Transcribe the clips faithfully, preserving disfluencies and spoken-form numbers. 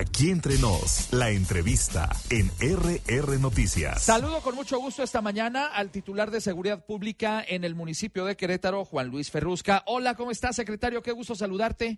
Aquí entre nos, la entrevista en R R Noticias. Saludo con mucho gusto esta mañana al titular de Seguridad Pública en el municipio de Querétaro, Juan Luis Ferrusca. Hola, ¿cómo estás, secretario? Qué gusto saludarte.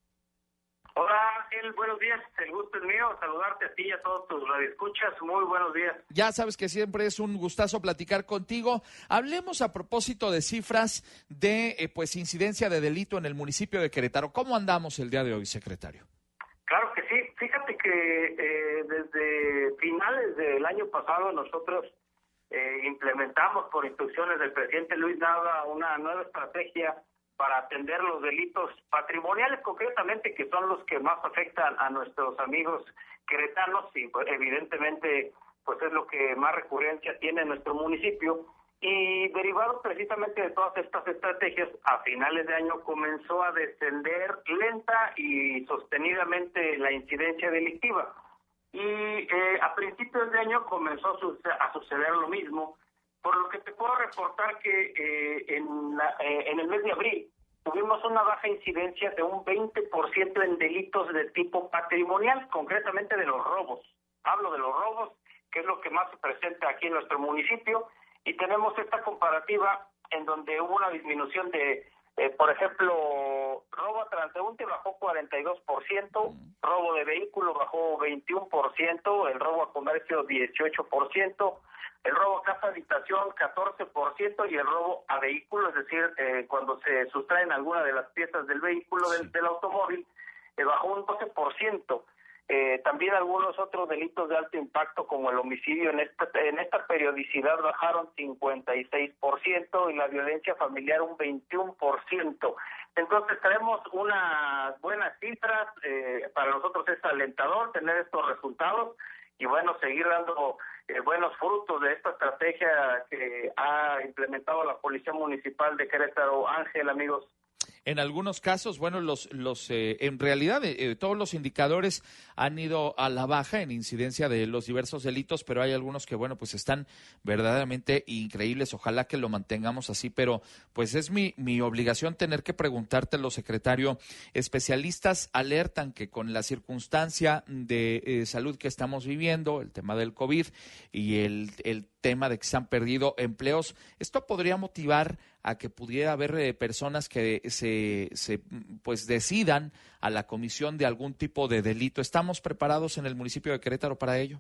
Hola, Ángel, buenos días. El gusto es mío, saludarte a ti y a todos tus radioescuchas. Muy buenos días. Ya sabes que siempre es un gustazo platicar contigo. Hablemos a propósito de cifras de eh, pues incidencia de delito en el municipio de Querétaro. ¿Cómo andamos el día de hoy, secretario? Claro que sí. Fíjate que eh, desde finales del año pasado nosotros eh, implementamos por instrucciones del presidente Luis Nava una nueva estrategia para atender los delitos patrimoniales, concretamente, que son los que más afectan a nuestros amigos queretanos y pues, evidentemente pues es lo que más recurrencia tiene en nuestro municipio. Y derivado precisamente de todas estas estrategias, a finales de año comenzó a descender lenta y sostenidamente la incidencia delictiva. Y eh, a principios de año comenzó a, su- a suceder lo mismo, por lo que te puedo reportar que eh, en, la, eh, en el mes de abril tuvimos una baja incidencia de un veinte por ciento en delitos de tipo patrimonial, concretamente de los robos. Hablo de los robos, que es lo que más se presenta aquí en nuestro municipio, y tenemos esta comparativa en donde hubo una disminución de, eh, por ejemplo, robo a transeúnte bajó cuarenta y dos por ciento, robo de vehículo bajó veintiuno por ciento, el robo a comercio dieciocho por ciento, el robo a casa habitación catorce por ciento y el robo a vehículo, es decir, eh, cuando se sustraen alguna de las piezas del vehículo del, del automóvil, eh, bajó un doce por ciento. Eh, también algunos otros delitos de alto impacto como el homicidio en esta, en esta periodicidad bajaron cincuenta y seis por ciento y la violencia familiar un veintiuno por ciento. Entonces tenemos unas buenas cifras, eh, para nosotros es alentador tener estos resultados y bueno, seguir dando eh, buenos frutos de esta estrategia que ha implementado la Policía Municipal de Querétaro. Ángel, amigos. En algunos casos, bueno, los, los, eh, en realidad eh, todos los indicadores han ido a la baja en incidencia de los diversos delitos, pero hay algunos que, bueno, pues están verdaderamente increíbles. Ojalá que lo mantengamos así, pero pues es mi, mi obligación tener que preguntártelo, secretario. Especialistas alertan que con la circunstancia de eh, salud que estamos viviendo, el tema del COVID y el, el tema de que se han perdido empleos, esto podría motivar a que pudiera haber eh, personas que se, se pues decidan a la comisión de algún tipo de delito. ¿Estamos preparados en el municipio de Querétaro para ello?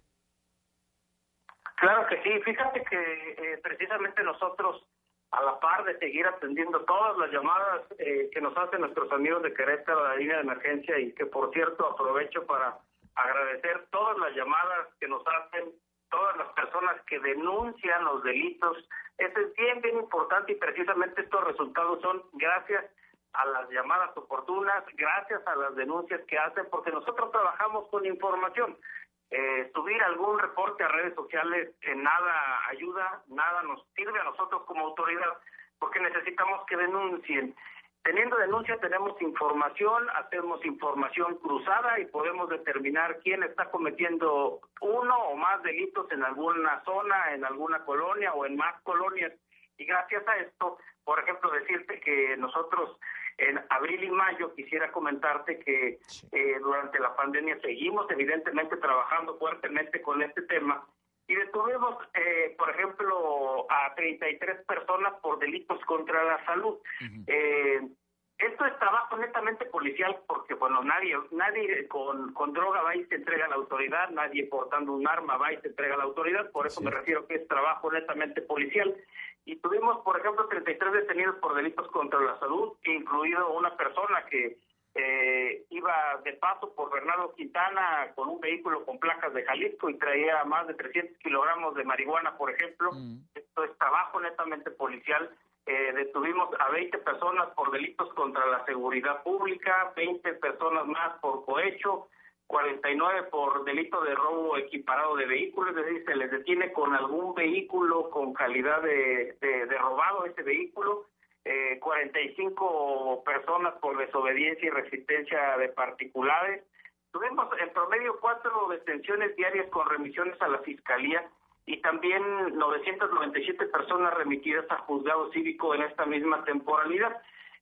Claro que sí. Fíjate que eh, precisamente nosotros, a la par de seguir atendiendo todas las llamadas eh, que nos hacen nuestros amigos de Querétaro a la línea de emergencia, y que por cierto aprovecho para agradecer todas las llamadas que nos hacen, todas las personas que denuncian los delitos. Eso es bien, bien importante, y precisamente estos resultados son gracias a las llamadas oportunas, gracias a las denuncias que hacen, porque nosotros trabajamos con información. Eh, subir algún reporte a redes sociales en nada ayuda, nada nos sirve a nosotros como autoridad, porque necesitamos que denuncien. Teniendo denuncia tenemos información, hacemos información cruzada y podemos determinar quién está cometiendo uno o más delitos en alguna zona, en alguna colonia o en más colonias. Y gracias a esto, por ejemplo, decirte que nosotros en abril y mayo, quisiera comentarte que eh, durante la pandemia seguimos evidentemente trabajando fuertemente con este tema y detuvimos, eh, por ejemplo, a treinta y tres personas por delitos contra la salud. Uh-huh. Eh, esto es trabajo netamente policial porque, bueno, nadie nadie con, con droga va y se entrega a la autoridad, nadie portando un arma va y se entrega a la autoridad, por eso sí me refiero que es trabajo netamente policial. Y tuvimos, por ejemplo, treinta y tres detenidos por delitos contra la salud, incluido una persona que eh, iba de paso por Bernardo Quintana con un vehículo con placas de Jalisco y traía más de trescientos kilogramos de marihuana, por ejemplo. Mm. Esto es trabajo netamente policial. Eh, detuvimos a veinte personas por delitos contra la seguridad pública, veinte personas más por cohecho, cuarenta y nueve por delito de robo equiparado de vehículos, es decir, se les detiene con algún vehículo con calidad de, de, de robado ese vehículo, eh, cuarenta y cinco personas por desobediencia y resistencia de particulares. Tuvimos en promedio cuatro detenciones diarias con remisiones a la Fiscalía y también novecientas noventa y siete personas remitidas a juzgado cívico en esta misma temporalidad.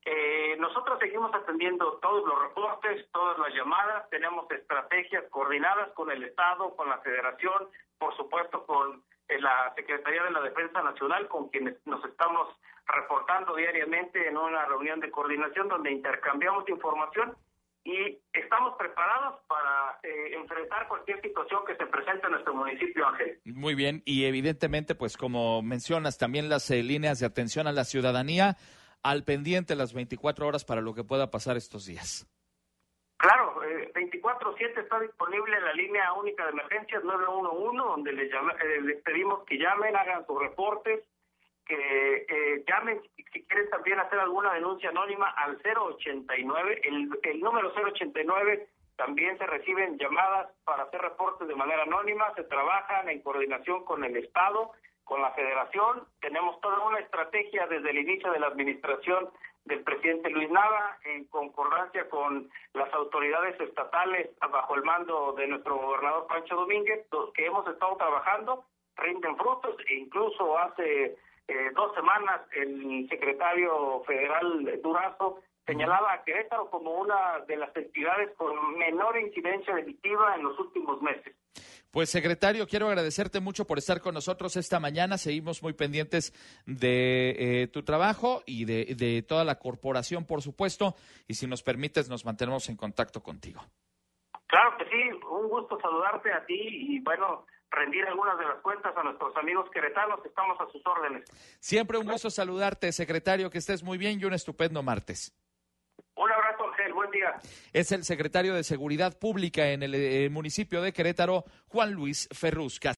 Eh, nosotros seguimos atendiendo todos los reportes, todas las llamadas, tenemos estrategias coordinadas con el Estado, con la Federación, por supuesto con eh, la Secretaría de la Defensa Nacional, con quienes nos estamos reportando diariamente en una reunión de coordinación donde intercambiamos información y estamos preparados para eh, enfrentar cualquier situación que se presente en nuestro municipio, Ángel. Muy bien, y evidentemente, pues como mencionas, también las eh, líneas de atención a la ciudadanía al pendiente las veinticuatro horas para lo que pueda pasar estos días. Claro, eh, veinticuatro siete está disponible la línea única de emergencias nueve uno uno, donde les, llama, eh, les pedimos que llamen, hagan sus reportes, que eh, llamen si, si quieren también hacer alguna denuncia anónima al cero ochenta y nueve, el, el número cero ochenta y nueve, también se reciben llamadas para hacer reportes de manera anónima, se trabajan en coordinación con el Estado, con la Federación, tenemos toda una estrategia desde el inicio de la administración del presidente Luis Nava, en concordancia con las autoridades estatales bajo el mando de nuestro gobernador Pancho Domínguez, los que hemos estado trabajando, rinden frutos, e incluso hace eh, dos semanas el secretario federal Durazo señalaba a Querétaro como una de las entidades con menor incidencia delictiva en los últimos meses. Pues, secretario, quiero agradecerte mucho por estar con nosotros esta mañana. Seguimos muy pendientes de eh, tu trabajo y de, de toda la corporación, por supuesto, y si nos permites, nos mantenemos en contacto contigo. Claro que sí, un gusto saludarte a ti y, bueno, rendir algunas de las cuentas a nuestros amigos queretanos, estamos a sus órdenes. Siempre un gusto saludarte, secretario, que estés muy bien y un estupendo martes. Un abrazo, Ángel, buen día. Es el secretario de Seguridad Pública en el eh, municipio de Querétaro, Juan Luis Ferrusca.